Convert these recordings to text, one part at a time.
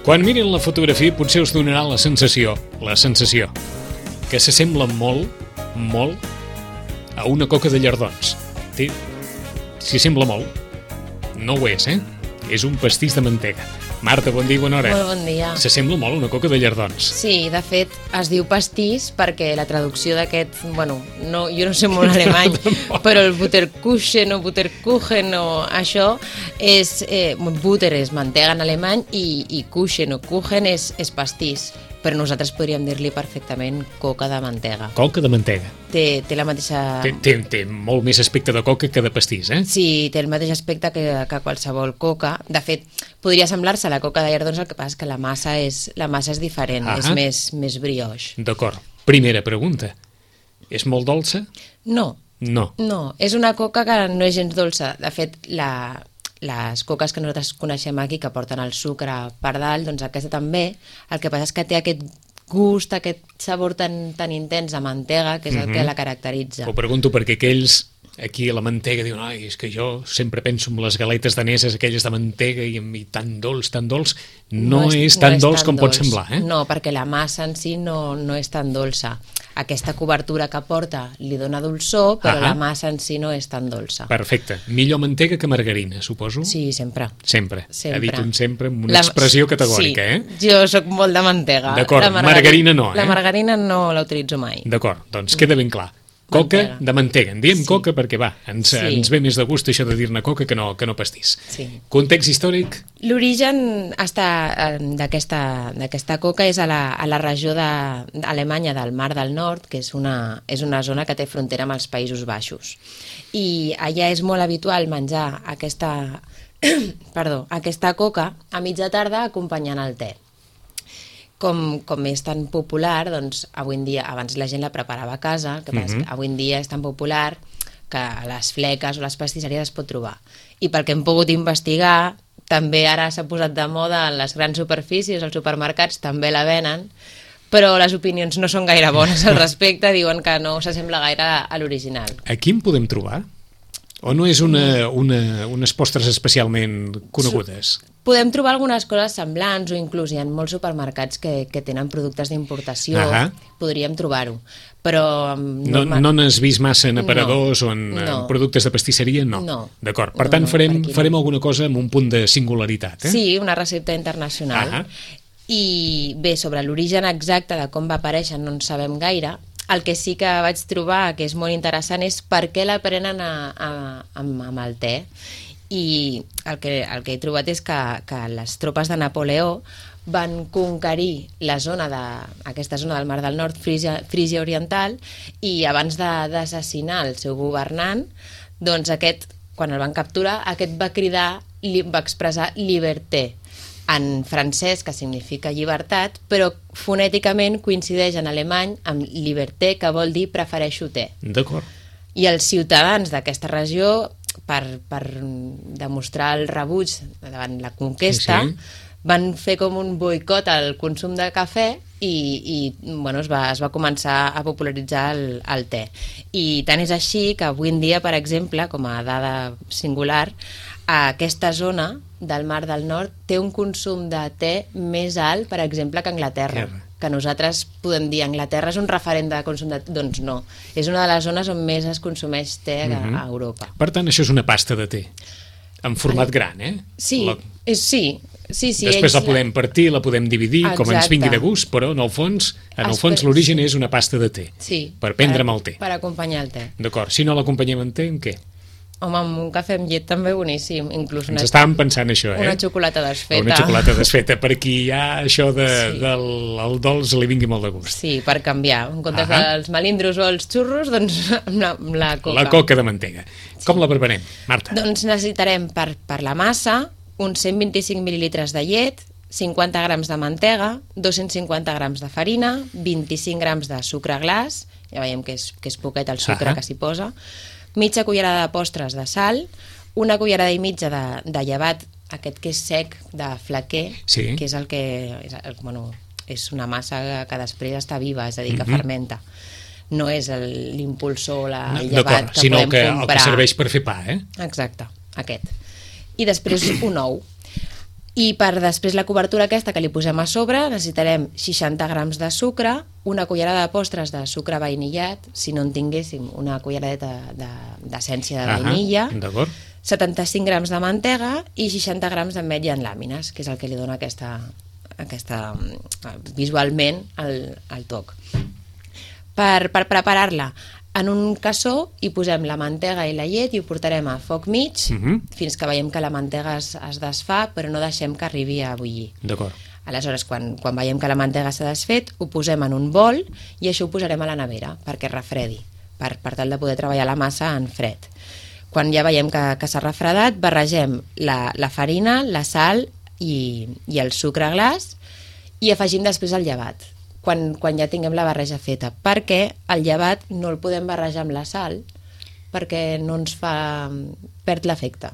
Quan miren la fotografia potser us donarà la sensació que s'assembla molt a una coca de llardons. S'hi sembla molt. No ho és, És un pastís de mantega. Marta, bon dia i bona hora. Molt bon dia. S'assembla molt a una coca de llardons. Sí, de fet, es diu pastís perquè la traducció d'aquest... Bueno, no, jo no sé molt alemany, però el Butterkuchen o Butterkuchen o això és... Butter és mantega en alemany i Kuchen o Kuchen és pastís. Però nosaltres podríem dir-li perfectament coca de mantega. Coca de mantega. Té la mateixa... Té molt més aspecte de coca que de pastís, Sí, té el mateix aspecte que qualsevol coca. De fet, podria semblar-se a la coca de llardons, el que passa és que la massa és diferent, és més brioix. D'acord. Primera pregunta. És molt dolça? No. No. No, és una coca que no és gens dolça. De fet, les coques que nosaltres coneixem aquí, que porten el sucre per dalt, doncs aquesta també. El que passa és que té aquest gust, aquest sabor tan intens de mantega, que és el que la caracteritza. Ho pregunto perquè aquells aquí a la mantega diuen, ai, és que jo sempre penso en les galetes daneses, aquelles de mantega i tan dolç. No és tan dolç com pot semblar, No, perquè la massa en si no és tan dolça. Aquesta cobertura que porta li dona dolçor, però la massa en si no és tan dolça. Perfecte. Millor mantega que margarina, suposo? Sí, sempre. Sempre. Ha dit un sempre amb una expressió categòrica, Sí, jo sóc molt de mantega. D'acord, margarina no, La margarina no la utilitzo mai. D'acord, doncs queda ben clar. Coca de mantega. En diem coca perquè ens ve més de gust això de dir-ne coca que no pastís. Sí. Context històric? L'origen d'aquesta coca és a la regió d'Alemanya del Mar del Nord, que és una zona que té frontera amb els Països Baixos. I allà és molt habitual menjar aquesta coca a mitja tarda acompanyant el te. Com és tan popular, doncs avui en dia, abans la gent la preparava a casa, que avui en dia és tan popular que a les fleques o les pastisseries es pot trobar. I pel que hem pogut investigar, també ara s'ha posat de moda en les grans superfícies, als supermercats també la venen, però les opinions no són gaire bones al respecte, diuen que no s'assembla gaire a l'original. Aquí en podem trobar? O no és unes postres especialment conegudes? Podem trobar algunes coses semblants o inclús hi ha molts supermercats que tenen productes d'importació, podríem trobar-ho, però... No n'has vist massa en aparadors o en productes de pastisseria? No. D'acord, per tant farem alguna cosa amb un punt de singularitat, Sí, una recepta internacional. I bé, sobre l'origen exacte de com va aparèixer no en sabem gaire. El que sí que vaig trobar que és molt interessant és per què la prenen amb el te. I el que he trobat és que les tropes de Napoleó van conquerir aquesta zona del Mar del Nord, Frígia Oriental, i abans d'assassinar el seu governant, doncs quan el van capturar, aquest va expressar liberté en francès, que significa llibertat, però fonèticament coincideix en alemany amb liberté, que vol dir prefereixo te. D'acord. I els ciutadans d'aquesta regió, per demostrar el rebuig davant la conquesta, van fer com un boicot al consum de cafè i es va començar a popularitzar el te. I tant és així que avui en dia, per exemple, com a dada singular, aquesta zona del Mar del Nord té un consum de te més alt, per exemple, que Anglaterra. Que nosaltres podem dir Anglaterra és un referent de consum de te. Doncs no, és una de les zones on més es consumeix te a Europa. Per tant, això és una pasta de te, en format gran, Sí, sí. Després la podem partir, la podem dividir, com ens vingui de gust, però en el fons l'origen és una pasta de te, per prendre amb el te. Per acompanyar el te. D'acord, si no l'acompanyem amb te, amb què? Home, amb un cafè amb llet també boníssim. Inclús ens estàvem pensant això, Una xocolata desfeta. Una xocolata desfeta, per qui ja això del dolç li vingui molt de gust. Sí, per canviar. En comptes dels melindros o els xurros, doncs amb la coca. La coca de mantega. Com la preparem, Marta? Doncs necessitarem per la massa uns 125 mil·lilitres de llet, 50 grams de mantega, 250 grams de farina, 25 grams de sucre glaç, ja veiem que és poquet el sucre que s'hi posa, mitja cullerada de postres de sal, una cullerada i mitja de llevat, aquest que és sec, de flaquer, que és el que... és una massa que després està viva, és a dir, que fermenta. No és l'impulsor, el llevat que podem comprar. Sinó que el que serveix per fer pa, Exacte, aquest. I després un ou. I per després la cobertura aquesta que li posem a sobre necessitarem 60 grams de sucre, una cullerada de postres de sucre vainillat, si no en tinguéssim una culleradeta d'essència de vainilla, 75 grams de mantega i 60 grams d'ametlla en làmines, que és el que li dona aquesta visualment el toc. Per preparar-la, en un cassó hi posem la mantega i la llet i ho portarem a foc mig fins que veiem que la mantega es desfà, però no deixem que arribi a bullir. D'acord. Aleshores, quan veiem que la mantega s'ha desfet, ho posem en un bol i això ho posarem a la nevera perquè refredi, per tal de poder treballar la massa en fred. Quan ja veiem que s'ha refredat, barregem la farina, la sal i el sucre glaç i afegim després el llevat, quan ja tinguem la barreja feta, perquè el llevat no el podem barrejar amb la sal perquè no ens perd l'efecte.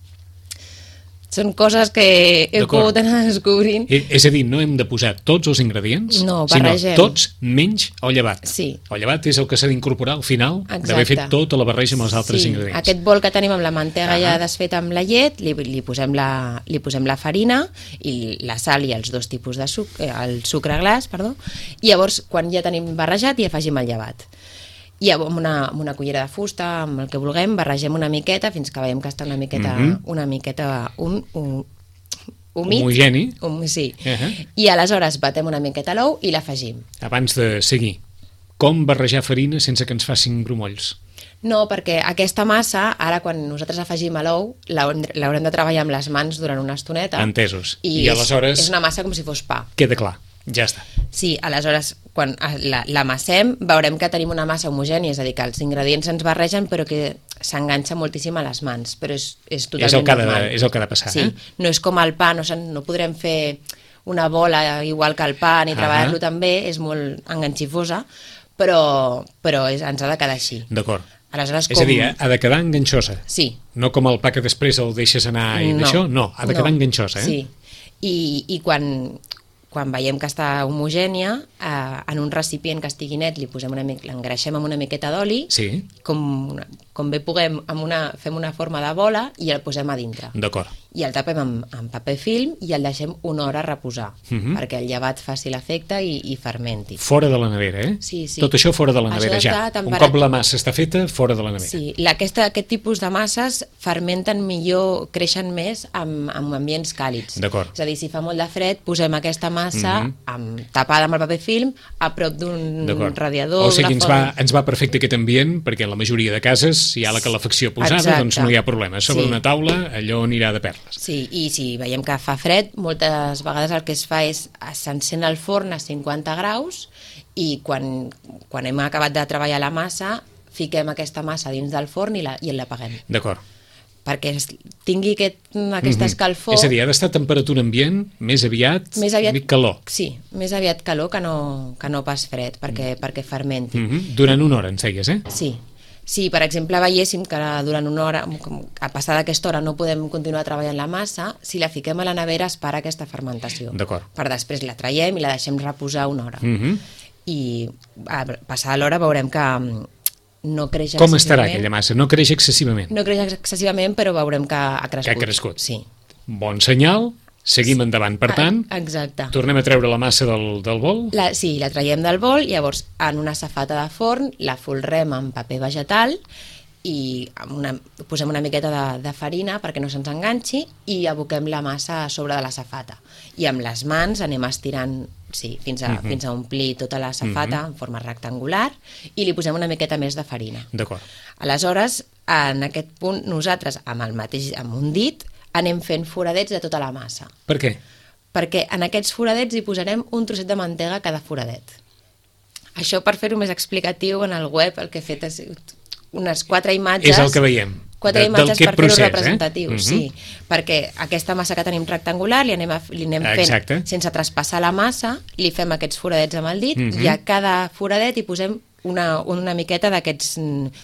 Són coses que he pogut anar descobrint. És a dir, no hem de posar tots els ingredients, sinó tots menys el llevat. Sí. El llevat és el que s'ha d'incorporar al final d'haver fet tota la barreja amb els altres ingredients. Aquest bol que tenim amb la mantega ja desfeta amb la llet, li posem la farina i la sal i els dos tipus de sucre, el sucre glaç, i llavors quan ja tenim barrejat hi afegim el llevat. I amb una cullera de fusta, amb el que vulguem, barregem una miqueta fins que veiem que està una miqueta humit. Homogeni. Sí. I aleshores batem una miqueta l'ou i l'afegim. Abans de seguir, com barrejar farina sense que ens facin grumolls? No, perquè aquesta massa, ara quan nosaltres afegim a l'ou, l'haurem de treballar amb les mans durant una estoneta. Entesos. I aleshores... És una massa com si fos pa. Queda clar. Ja està. Sí, aleshores, quan l'amassem, veurem que tenim una massa homogènia, és a dir, que els ingredients ens barregen però que s'enganxa moltíssim a les mans, però és totalment normal. És el que ha de passar, sí, no és com el pa, no podrem fer una bola igual que el pa ni treballar-lo també, és molt enganxifosa, però ens ha de quedar així. D'acord. Aleshores, és a dir, ha de quedar enganxosa. Sí. No com el pa que després el deixes anar i d'això, no, ha de quedar enganxosa. Sí, i quan veiem que està homogènia, en un recipient que estigui net l'engreixem amb una miqueta d'oli, com bé puguem, fem una forma de bola i el posem a dintre. D'acord. I el tapem amb paper film i el deixem una hora a reposar, perquè el llevat faci l'efecte i fermenti. Fora de la nevera, Sí. Tot això fora de la nevera ja. Un cop la massa està feta, fora de la nevera. Sí, aquest tipus de masses fermenten millor, creixen més en ambients càlids. D'acord. És a dir, si fa molt de fred, posem aquesta massa tapada amb el paper film a prop d'un radiador. O sigui, ens va perfecte aquest ambient, perquè en la majoria de cases hi ha la calefacció posada, doncs no hi ha problema. Sobre una taula, allò anirà de perles. Sí, i si veiem que fa fred, moltes vegades el que es fa és s'encén el forn a 50 graus i quan hem acabat de treballar la massa, fiquem aquesta massa dins del forn i l'apaguem. D'acord. Perquè tingui aquesta escalfor... És a dir, ha d'estar a temperatura ambient, més aviat calor. Sí, més aviat calor que no pas fred, perquè fermenti. Durant una hora, ens deies, Sí. Si, per exemple, veiéssim que durant una hora, a passar d'aquesta hora, no podem continuar treballant la massa, si la fiquem a la nevera es para aquesta fermentació. D'acord. Per després la traiem i la deixem reposar una hora. I passada l'hora veurem que no creix excessivament. Com estarà aquella massa? No creix excessivament? No creix excessivament, però veurem que ha crescut. Que ha crescut. Sí. Bon senyal. Seguim endavant, per tant, exacte. Tornem a treure la massa del bol? Sí, la traiem del bol, llavors en una safata de forn la folrem amb paper vegetal i posem una miqueta de farina perquè no se'ns enganxi i aboquem la massa a sobre de la safata. I amb les mans anem estirant fins a omplir tota la safata en forma rectangular i li posem una miqueta més de farina. D'acord. Aleshores, en aquest punt, nosaltres amb un dit anem fent foradets de tota la massa. Per què? Perquè en aquests foradets hi posarem un trosset de mantega a cada foradet. Això, per fer-ho més explicatiu, en el web el que he fet és unes 4 imatges... És el que veiem. 4 imatges per fer-ho representatiu, sí. Perquè aquesta massa que tenim rectangular li anem fent sense traspassar la massa, li fem aquests foradets amb el dit i a cada foradet hi posem una miqueta d'aquests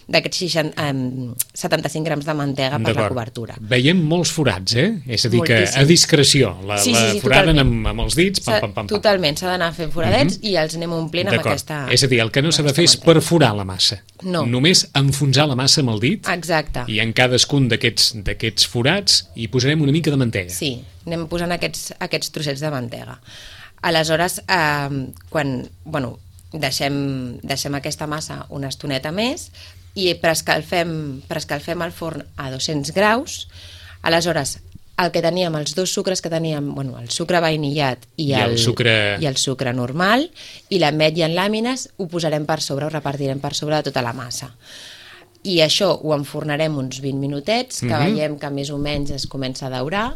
75 grams de mantega per la cobertura. Veiem molts forats, És a dir, que Moltíssims. a discreció, la foraden amb els dits, pam. Totalment, s'ha d'anar fent foradets i els anem omplint amb aquesta... És a dir, el que no s'ha de fer és perforar la massa. No. Només enfonsar la massa amb el dit. Exacte. I en cadascun d'aquests forats hi posarem una mica de mantega. Sí, anem posant aquests trossets de mantega. Aleshores, quan deixem aquesta massa una estoneta més i preescalfem el forn a 200 graus, aleshores el que teníem, els dos sucres que teníem, el sucre vainillat i el sucre normal i l'ametlla en làmines, ho posarem per sobre, ho repartirem per sobre de tota la massa. I això ho enfornarem uns 20 minutets, que veiem que més o menys es comença a daurar,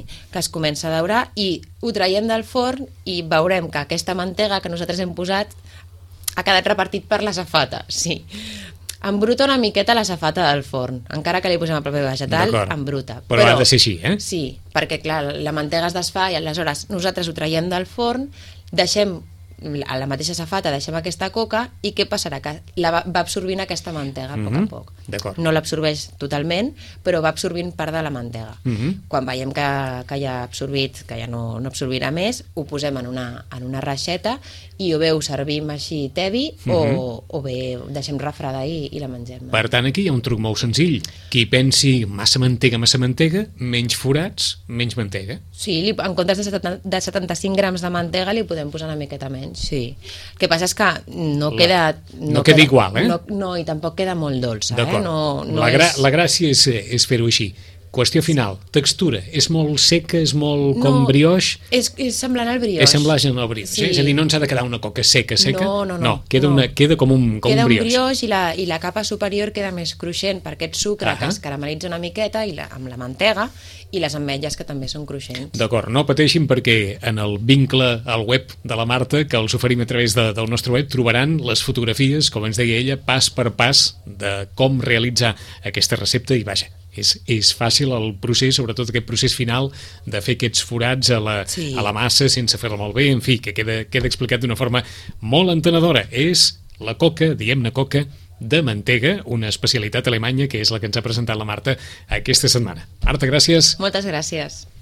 i ho traiem del forn i veurem que aquesta mantega que nosaltres hem posat ha quedat repartit per la safata, sí. Embruta una miqueta la safata del forn, encara que li posem el paper vegetal, embruta. Però ha de ser així, Sí, perquè clar, la mantega es desfà i aleshores nosaltres ho traiem del forn, deixem a la mateixa safata, deixem aquesta coca i què passarà? Que va absorbint aquesta mantega a poc a poc. No l'absorbeix totalment, però va absorbint part de la mantega. Quan veiem que ja ha absorbit, que ja no absorbirà més, ho posem en una reixeta i o bé ho servim així tebi o bé deixem refredar i la mengem. Per tant, aquí hi ha un truc molt senzill. Qui pensi massa mantega, menys forats, menys mantega. Sí, en comptes de 75 grams de mantega li podem posar una miqueta menys, sí. El que passa és que no queda igual, No, i tampoc queda molt dolça. La gràcia és fer-ho així. Qüestió final, textura, és molt seca, és molt com brioix? És semblant al brioix. És semblant al brioix, és a dir, no ens ha de quedar una coca seca? No, queda com un brioix. Queda un brioix i la capa superior queda més cruixent per aquest sucre que es caramelitza una miqueta amb la mantega i les ametlles que també són cruixents. D'acord, no pateixin perquè en el vincle al web de la Marta, que els oferim a través del nostre web, trobaran les fotografies, com ens deia ella, pas per pas de com realitzar aquesta recepta i vaja, és fàcil el procés, sobretot aquest procés final de fer aquests forats a la massa sense fer-la molt bé, en fi, que queda explicat d'una forma molt entenedora. És la coca, diguem-ne coca, de mantega, una especialitat alemanya que és la que ens ha presentat la Marta aquesta setmana. Marta, gràcies. Moltes gràcies.